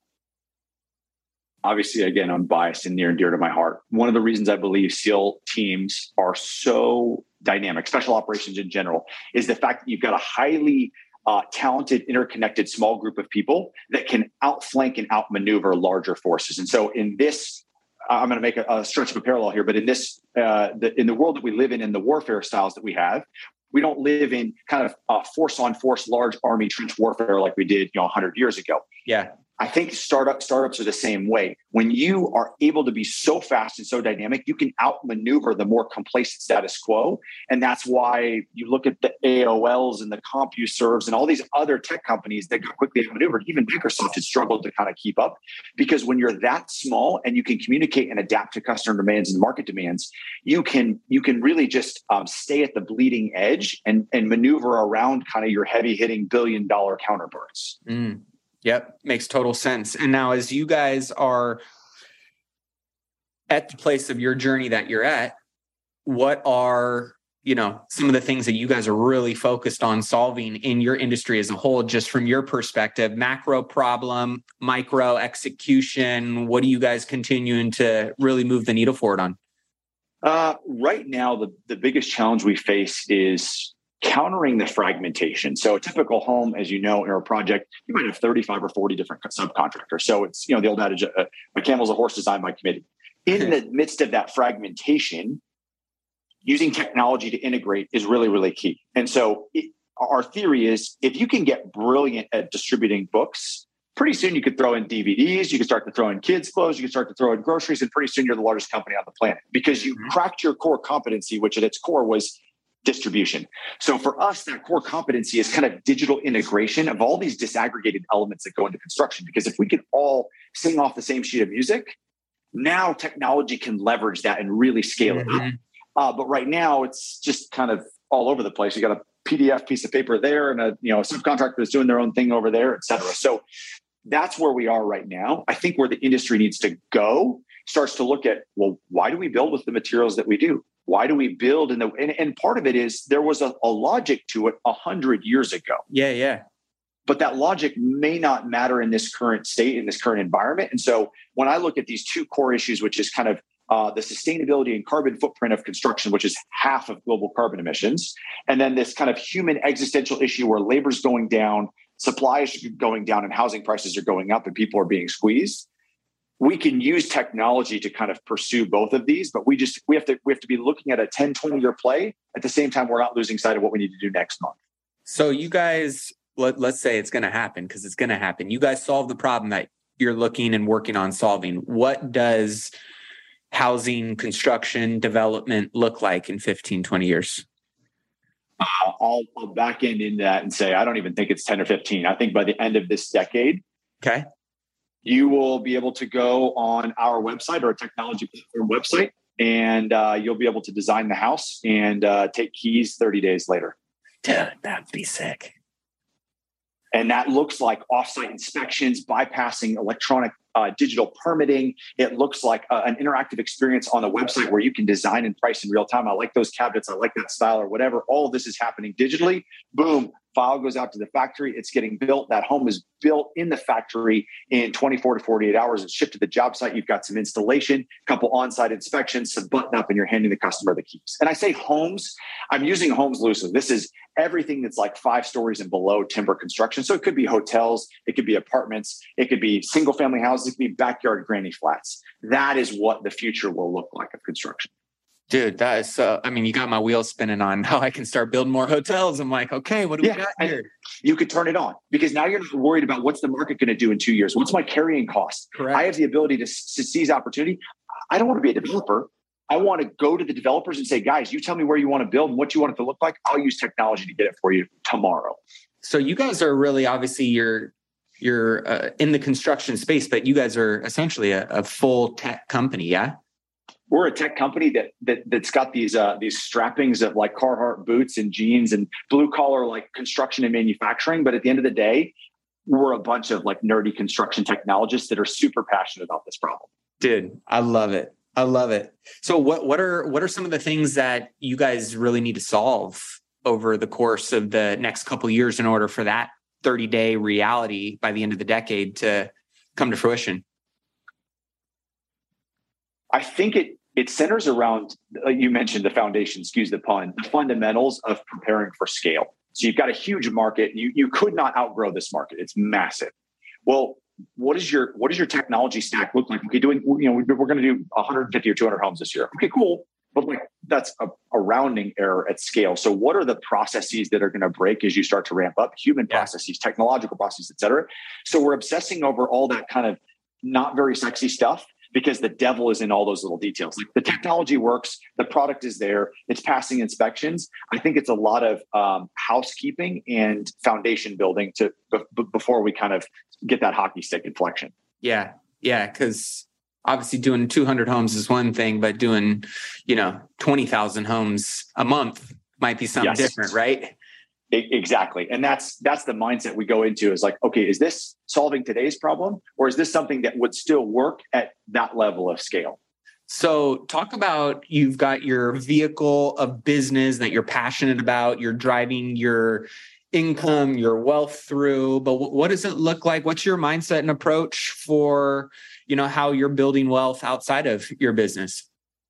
obviously, again, I'm biased and near and dear to my heart. One of the reasons I believe SEAL teams are so dynamic, special operations in general, is the fact that you've got a highly uh, talented, interconnected small group of people that can outflank and outmaneuver larger forces. And so in this, I'm going to make a, a stretch of a parallel here, but in this, uh, the, in the world that we live in, in the warfare styles that we have, we don't live in kind of uh, force on force, large army trench warfare like we did, you know, one hundred years ago. Yeah. I think startup startups are the same way. When you are able to be so fast and so dynamic, you can outmaneuver the more complacent status quo. And that's why you look at the A O Ls and the CompuServes and all these other tech companies that got quickly outmaneuvered. Even Microsoft has struggled to kind of keep up, because when you're that small and you can communicate and adapt to customer demands and market demands, you can you can really just um, stay at the bleeding edge and, and maneuver around kind of your heavy hitting billion dollar counterparts. Mm. Yep. Makes total sense. And now as you guys are at the place of your journey that you're at, what are, you know, some of the things that you guys are really focused on solving in your industry as a whole, just from your perspective, macro problem, micro execution? What are you guys continuing to really move the needle forward on? Uh, right now, the, the biggest challenge we face is countering the fragmentation. So a typical home, as you know, in a project, you might have thirty-five or forty different subcontractors. So it's, you know, the old adage, uh, a camel's a horse designed by committee. In the midst of that fragmentation, using technology to integrate is really, really key. And so it, our theory is if you can get brilliant at distributing books, pretty soon you could throw in D V Ds, you can start to throw in kids' clothes, you can start to throw in groceries, and pretty soon you're the largest company on the planet because you cracked your core competency, which at its core was distribution. So for us, that core competency is kind of digital integration of all these disaggregated elements that go into construction. Because if we can all sing off the same sheet of music, now technology can leverage that and really scale mm-hmm. it up. Uh, but right now, it's just kind of all over the place. You got a P D F piece of paper there, and a you know a subcontractor is doing their own thing over there, et cetera. So that's where we are right now. I think where the industry needs to go starts to look at, well, why do we build with the materials that we do? Why do we build in the and, and part of it is there was a, a logic to it a hundred years ago. Yeah, yeah. But that logic may not matter in this current state, in this current environment. And so when I look at these two core issues, which is kind of uh, the sustainability and carbon footprint of construction, which is half of global carbon emissions, and then this kind of human existential issue where labor's going down, supply is going down, and housing prices are going up, and people are being squeezed. We can use technology to kind of pursue both of these, but we just, we have to, we have to be looking at a ten, twenty year play. At the same time, we're not losing sight of what we need to do next month. So you guys, let, let's say it's going to happen because it's going to happen. You guys solve the problem that you're looking and working on solving. What does housing, construction, development look like in fifteen, twenty years? Uh, I'll, I'll back end in that and say, I don't even think it's ten or fifteen. I think by the end of this decade, okay, you will be able to go on our website or a technology platform website, and uh, you'll be able to design the house and uh, take keys thirty days later. Dude, that'd be sick. And that looks like offsite inspections, bypassing electronic uh, digital permitting. It looks like uh, an interactive experience on the website where you can design and price in real time. I like those cabinets. I like that style or whatever. All of this is happening digitally. Boom. File goes out to the factory. It's getting built. That home is built in the factory in twenty-four to forty-eight hours. It's shipped to the job site. You've got some installation, a couple on-site inspections, some button up, and you're handing the customer the keys. And I say homes, I'm using homes loosely. This is everything that's like five stories and below timber construction. So it could be hotels, it could be apartments, it could be single family houses, it could be backyard granny flats. That is what the future will look like of construction. Dude, that is so, I mean, you got my wheels spinning on how I can start building more hotels. I'm like, okay, what do yeah, we got here? You could turn it on because now you're not worried about what's the market going to do in two years. What's my carrying cost? Correct. I have the ability to, to seize opportunity. I don't want to be a developer. I want to go to the developers and say, guys, you tell me where you want to build and what you want it to look like. I'll use technology to get it for you tomorrow. So you guys are really, obviously, you're you're uh, in the construction space, but you guys are essentially a, a full tech company. Yeah. We're a tech company that, that that's got these uh, these strappings of like Carhartt boots and jeans and blue collar like construction and manufacturing. But at the end of the day, we're a bunch of like nerdy construction technologists that are super passionate about this problem. Dude, I love it. I love it. So what what are what are some of the things that you guys really need to solve over the course of the next couple of years in order for that thirty day reality by the end of the decade to come to fruition? I think it it centers around, uh, you mentioned the foundation, excuse the pun, the fundamentals of preparing for scale. So you've got a huge market. You you could not outgrow this market. It's massive. Well, what is your what does your technology stack look like? Okay, doing you know we're going to do one hundred fifty or two hundred homes this year. Okay, cool. But like that's a, a rounding error at scale. So what are the processes that are going to break as you start to ramp up? Human yeah. processes, technological processes, et cetera. So we're obsessing over all that kind of not very sexy stuff, because the devil is in all those little details. Like the technology works, the product is there, it's passing inspections. I think it's a lot of um, housekeeping and foundation building to b- before we kind of get that hockey stick inflection. Yeah, yeah, because obviously doing two hundred homes is one thing, but doing, you know, twenty thousand homes a month might be something yes. different, right? Exactly. And that's that's the mindset we go into is like, okay, is this solving today's problem, or is this something that would still work at that level of scale? So talk about, you've got your vehicle of business that you're passionate about, you're driving your income, your wealth through, but what does it look like? What's your mindset and approach for, you know, how you're building wealth outside of your business?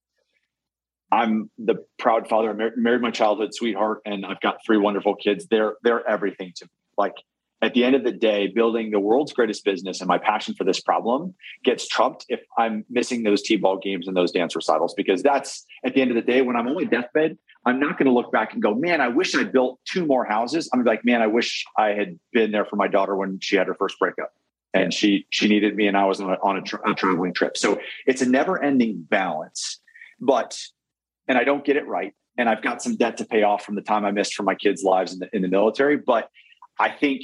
I'm the proud father. I mar- married my childhood sweetheart, and I've got three wonderful kids. They're they're everything to me. Like at the end of the day, building the world's greatest business and my passion for this problem gets trumped if I'm missing those T-ball games and those dance recitals, because that's at the end of the day, when I'm on my deathbed, I'm not going to look back and go, man, I wish I built two more houses. I'm like, man, I wish I had been there for my daughter when she had her first breakup and she she needed me and I was on a, on a, tra- a traveling trip. So it's a never ending balance, but and I don't get it right. And I've got some debt to pay off from the time I missed from my kids' lives in the, in the military. But I think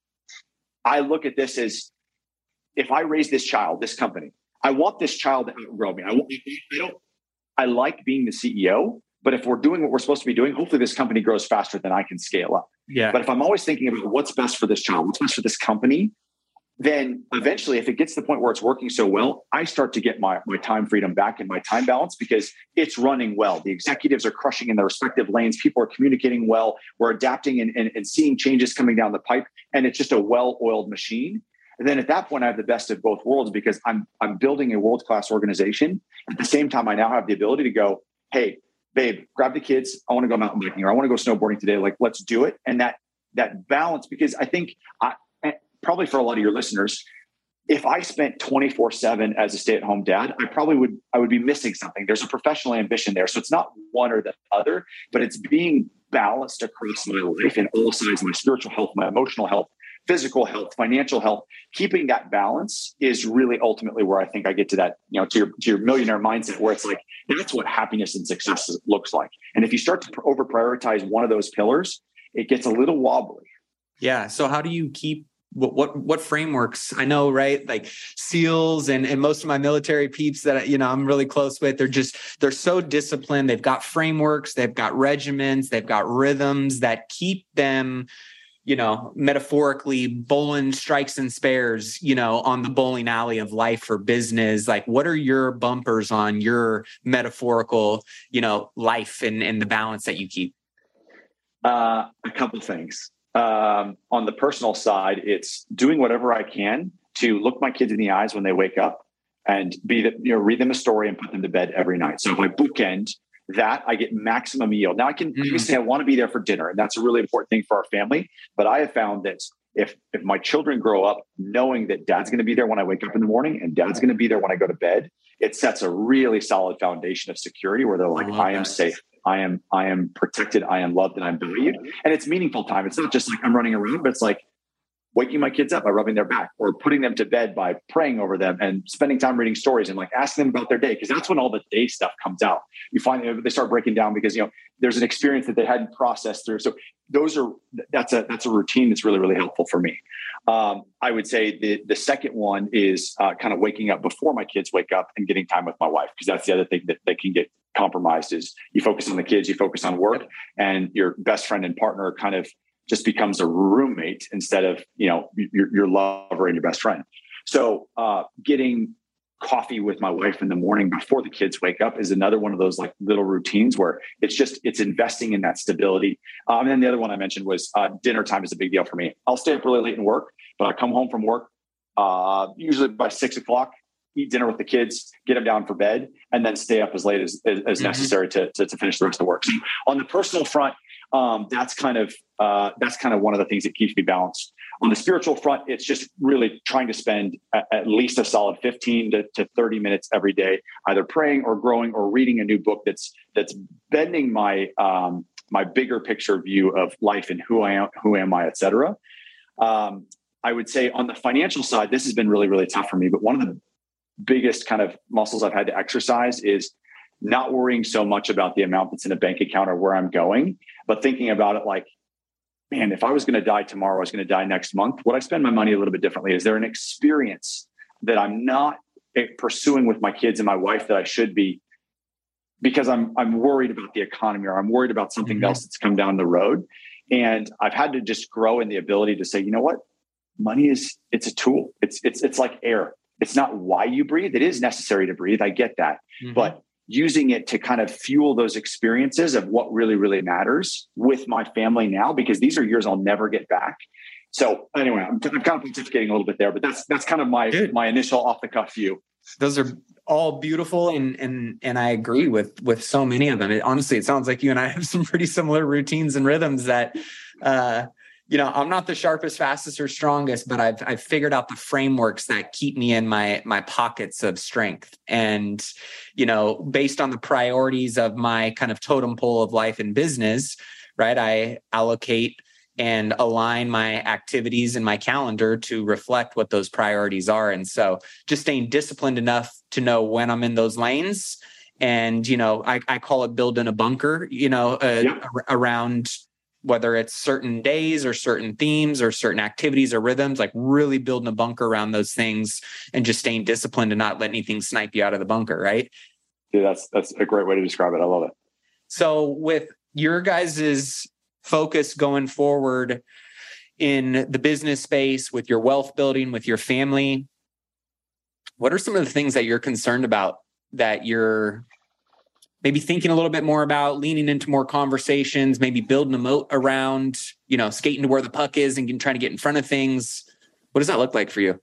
I look at this as, if I raise this child, this company, I want this child to outgrow me. I, want, I don't, I like being the C E O, but if we're doing what we're supposed to be doing, hopefully this company grows faster than I can scale up. Yeah. But if I'm always thinking about what's best for this child, what's best for this company, then eventually, if it gets to the point where it's working so well, I start to get my, my time freedom back and my time balance, because it's running well. The executives are crushing in their respective lanes. People are communicating well. We're adapting and, and, and seeing changes coming down the pipe. And it's just a well-oiled machine. And then at that point, I have the best of both worlds, because I'm I'm building a world-class organization. At the same time, I now have the ability to go, hey, babe, grab the kids. I want to go mountain biking, or I want to go snowboarding today. Like, let's do it. And that that balance, because I think I, probably for a lot of your listeners, if I spent twenty-four seven as a stay-at-home dad, I probably would, I would be missing something. There's a professional ambition there. So it's not one or the other, but it's being balanced across my life in all sides, my spiritual health, my emotional health, physical health, financial health. Keeping that balance is really ultimately where I think I get to that, you know, to your, to your millionaire mindset, where it's like, that's what happiness and success looks like. And if you start to over prioritize one of those pillars, it gets a little wobbly. Yeah. So how do you keep What, what what frameworks? I know, right? Like SEALs and, and most of my military peeps that, you know, I'm really close with, they're just, they're so disciplined. They've got frameworks, they've got regimens, they've got rhythms that keep them, you know, metaphorically bowling strikes and spares, you know, on the bowling alley of life or business. Like, what are your bumpers on your metaphorical, you know, life and, and the balance that you keep? Uh, a couple things. Um, on the personal side, it's doing whatever I can to look my kids in the eyes when they wake up and be the, you know, read them a story and put them to bed every night. So if I bookend that, I get maximum yield. Now I can mm-hmm. say I want to be there for dinner, and that's a really important thing for our family. But I have found that if if my children grow up knowing that dad's going to be there when I wake up in the morning and dad's going to be there when I go to bed, it sets a really solid foundation of security where they're like, I, I am that. safe. I am, I am protected. I am loved and I'm valued. And it's meaningful time. It's not just like I'm running around, but it's like, waking my kids up by rubbing their back, or putting them to bed by praying over them and spending time reading stories and like asking them about their day. Cause that's when all the day stuff comes out. You find they start breaking down because, you know, there's an experience that they hadn't processed through. So those are, that's a, that's a routine that's really, really helpful for me. Um, I would say the, the second one is uh, kind of waking up before my kids wake up and getting time with my wife. Cause that's the other thing that, that can get compromised is you focus on the kids, you focus on work, and your best friend and partner kind of just becomes a roommate instead of, you know, your, your lover and your best friend. So uh, getting coffee with my wife in the morning before the kids wake up is another one of those like little routines where it's just, it's investing in that stability. Um, and then the other one I mentioned was uh, dinner time is a big deal for me. I'll stay up really late and work, but I come home from work uh, usually by six o'clock, eat dinner with the kids, get them down for bed, and then stay up as late as, as, as mm-hmm. necessary to, to, to finish the rest of the work. So on the personal front, um, that's kind of, uh, that's kind of one of the things that keeps me balanced. On the spiritual front, it's just really trying to spend at, at least a solid fifteen to, to thirty minutes every day, either praying or growing or reading a new book that's, that's bending my, um, my bigger picture view of life and who I am, who am I, et cetera. Um, I would say on the financial side, this has been really, really tough for me, but one of the biggest kind of muscles I've had to exercise is not worrying so much about the amount that's in a bank account or where I'm going, but thinking about it like, man, if I was going to die tomorrow, I was going to die next month, would I spend my money a little bit differently? Is there an experience that I'm not pursuing with my kids and my wife that I should be, because I'm, I'm worried about the economy, or I'm worried about something mm-hmm. else that's come down the road. And I've had to just grow in the ability to say, you know what, money is, it's a tool. It's, it's, it's like air. It's not why you breathe. It is necessary to breathe. I get that. Mm-hmm. But using it to kind of fuel those experiences of what really, really matters with my family now, because these are years I'll never get back. So anyway, I'm, I'm kind of pontificating a little bit there, but that's, that's kind of my, Dude. my initial off the cuff view. Those are all beautiful. And, and, and I agree with, with so many of them. It, honestly, it sounds like you and I have some pretty similar routines and rhythms that, uh, you know, I'm not the sharpest, fastest, or strongest, but I've I've figured out the frameworks that keep me in my my pockets of strength. And, you know, based on the priorities of my kind of totem pole of life and business, right? I allocate and align my activities in my calendar to reflect what those priorities are. And so just staying disciplined enough to know when I'm in those lanes. And, you know, I, I call it building a bunker, you know, uh, yeah. around whether it's certain days or certain themes or certain activities or rhythms, like really building a bunker around those things and just staying disciplined and not let anything snipe you out of the bunker, right? Yeah, that's that's a great way to describe it. I love it. So with your guys' focus going forward in the business space, with your wealth building, with your family, what are some of the things that you're concerned about that you're maybe thinking a little bit more about, leaning into more conversations, maybe building a moat around, you know, skating to where the puck is and trying to get in front of things? What does that look like for you?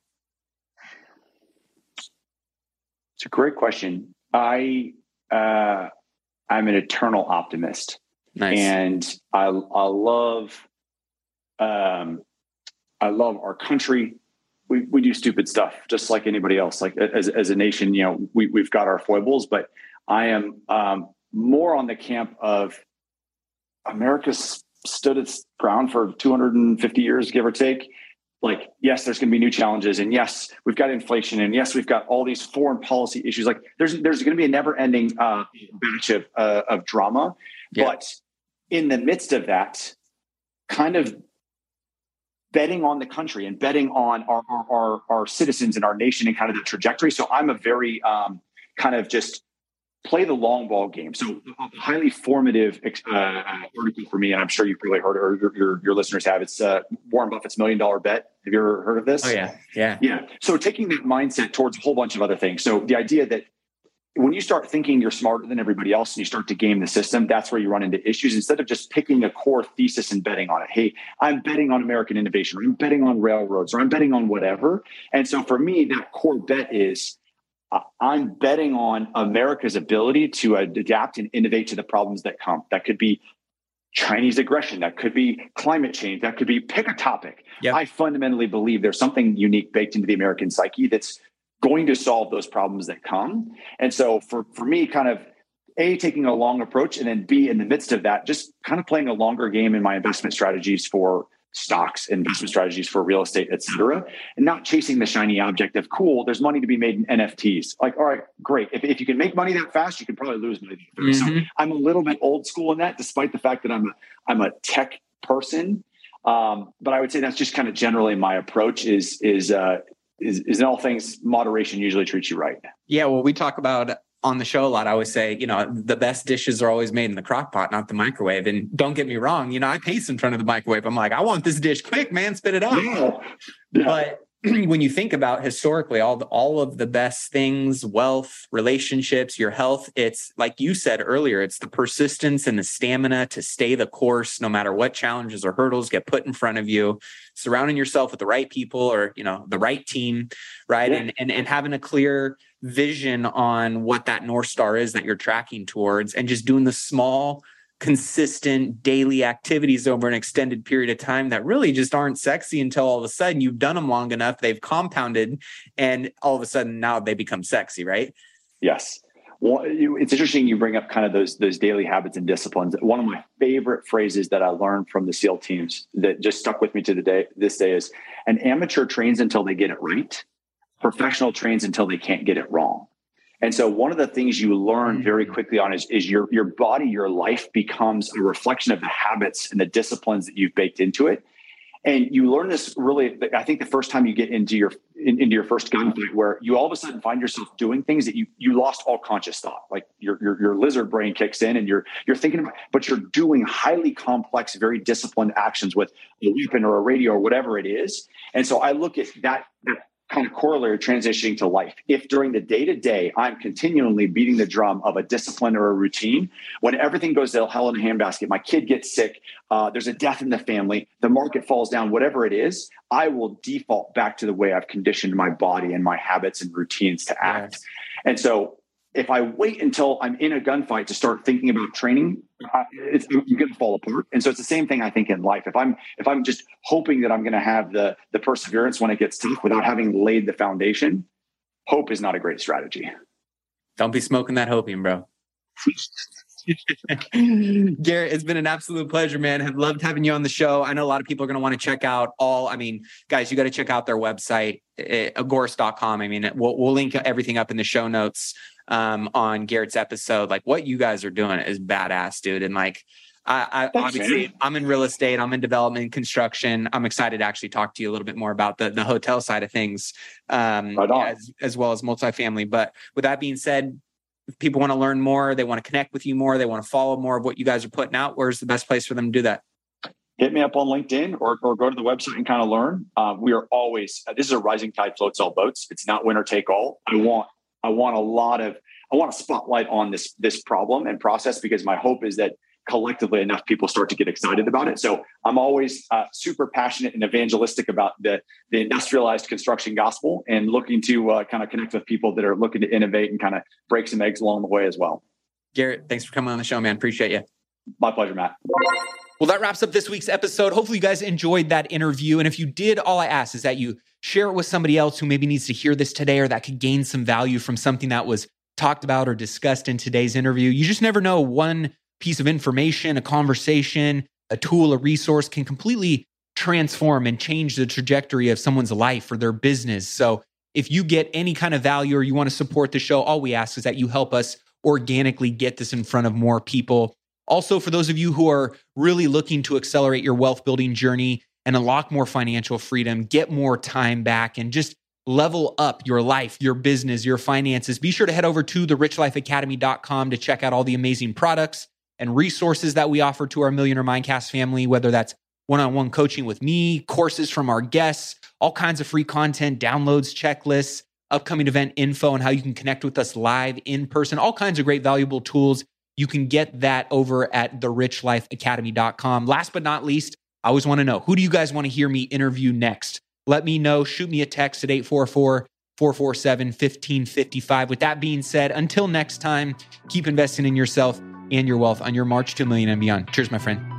It's a great question. I, uh, I'm an eternal optimist. Nice. And I, I love, um, I love our country. We, we do stupid stuff just like anybody else. Like as, as a nation, you know, we, we've got our foibles, but I am um, more on the camp of America's stood its ground for two hundred fifty years, give or take. Like, yes, there's going to be new challenges, and yes, we've got inflation, and yes, we've got all these foreign policy issues. Like, there's there's going to be a never-ending uh, batch of uh, of drama. Yeah. But in the midst of that, kind of betting on the country and betting on our our, our, our citizens and our nation and kind of the trajectory. So I'm a very um, kind of just play the long ball game. So a highly formative uh, article for me, and I'm sure you've probably heard it, or your, your, your listeners have. It's uh, Warren Buffett's Million Dollar Bet. Have you ever heard of this? Oh, yeah. Yeah. Yeah. So taking that mindset towards a whole bunch of other things. So the idea that when you start thinking you're smarter than everybody else and you start to game the system, that's where you run into issues. Instead of just picking a core thesis and betting on it. Hey, I'm betting on American innovation, or I'm betting on railroads, or I'm betting on whatever. And so for me, that core bet is, I'm betting on America's ability to adapt and innovate to the problems that come. That could be Chinese aggression. That could be climate change. That could be pick a topic. Yep. I fundamentally believe there's something unique baked into the American psyche that's going to solve those problems that come. And so for, for me, kind of A, taking a long approach, and then B, in the midst of that, just kind of playing a longer game in my investment strategies for stocks, investment strategies for real estate, et cetera, and not chasing the shiny object of cool, there's money to be made in N F Ts. Like, all right, great. If, if you can make money that fast, you can probably lose money that fast. Mm-hmm. So I'm a little bit old school in that, despite the fact that I'm a, I'm a tech person. Um, but I would say that's just kind of generally my approach is, is, uh, is, is in all things, moderation usually treats you right. Yeah. Well, we talk about on the show a lot. I always say, you know, the best dishes are always made in the crock pot, not the microwave. And don't get me wrong, you know, I pace in front of the microwave. I'm like, I want this dish quick, man, spit it out. Yeah. Yeah. But when you think about historically, all the, all of the best things, wealth, relationships, your health, it's like you said earlier, it's the persistence and the stamina to stay the course, no matter what challenges or hurdles get put in front of you, surrounding yourself with the right people or, you know, the right team, right? Yeah. And, and, and having a clear vision on what that North Star is that you're tracking towards, and just doing the small, consistent daily activities over an extended period of time that really just aren't sexy until all of a sudden you've done them long enough, they've compounded, and all of a sudden now they become sexy, right? Yes. Well, it's interesting you bring up kind of those those daily habits and disciplines. One of my favorite phrases that I learned from the SEAL teams that just stuck with me to the day this day is, an amateur trains until they get it right. Professional trains until they can't get it wrong. And so one of the things you learn very quickly on is, is your, your body, your life becomes a reflection of the habits and the disciplines that you've baked into it. And you learn this really, I think the first time you get into your in, into your first gunfight, where you all of a sudden find yourself doing things that you you lost all conscious thought. Like your your, your lizard brain kicks in and you're you're thinking about, but you're doing highly complex, very disciplined actions with a weapon or a radio or whatever it is. And so I look at that, that kind of corollary transitioning to life. If during the day-to-day, I'm continually beating the drum of a discipline or a routine, when everything goes to hell in a handbasket, my kid gets sick, uh, there's a death in the family, the market falls down, whatever it is, I will default back to the way I've conditioned my body and my habits and routines to act. Yes. And so if I wait until I'm in a gunfight to start thinking about training, it's, I'm going to fall apart. And so it's the same thing, I think, in life. If I'm if I'm just hoping that I'm going to have the the perseverance when it gets tough without having laid the foundation, hope is not a great strategy. Don't be smoking that hopium, bro. Garrett, it's been an absolute pleasure, man. I've loved having you on the show. I know a lot of people are going to want to check out all, I mean, guys, you got to check out their website, agorist dot com. I mean, we'll, we'll link everything up in the show notes um, on Garrett's episode. Like, what you guys are doing is badass, dude. And like, I, I Thanks, obviously man. I'm in real estate, I'm in development, construction. I'm excited to actually talk to you a little bit more about the, the hotel side of things, um, right as, as well as multifamily. But with that being said, if people want to learn more, they want to connect with you more, they want to follow more of what you guys are putting out, where's the best place for them to do that? Hit me up on LinkedIn or, or go to the website and kind of learn. Uh, we are always, uh, this is a rising tide floats all boats. It's not winner take all. I want, I want a lot of, I want a spotlight on this, this problem and process, because my hope is that collectively enough people start to get excited about it. So I'm always uh, super passionate and evangelistic about the, the industrialized construction gospel, and looking to uh, kind of connect with people that are looking to innovate and kind of break some eggs along the way as well. Garrett, thanks for coming on the show, man. Appreciate you. My pleasure, Matt. Well, that wraps up this week's episode. Hopefully you guys enjoyed that interview. And if you did, all I ask is that you share it with somebody else who maybe needs to hear this today, or that could gain some value from something that was talked about or discussed in today's interview. You just never know. One piece of information, a conversation, a tool, a resource can completely transform and change the trajectory of someone's life or their business. So if you get any kind of value or you want to support the show, all we ask is that you help us organically get this in front of more people. Also, for those of you who are really looking to accelerate your wealth building journey and unlock more financial freedom, get more time back, and just level up your life, your business, your finances, be sure to head over to the rich life academy dot com to check out all the amazing products and resources that we offer to our Millionaire Mindcast family, whether that's one-on-one coaching with me, courses from our guests, all kinds of free content, downloads, checklists, upcoming event info, and how you can connect with us live in person, all kinds of great valuable tools. You can get that over at the rich life academy dot com. Last but not least, I always want to know, who do you guys want to hear me interview next? Let me know. Shoot me a text at eight four four, four four seven, one five five five. With that being said, until next time, keep investing in yourself and your wealth on your march to a million and beyond. Cheers, my friend.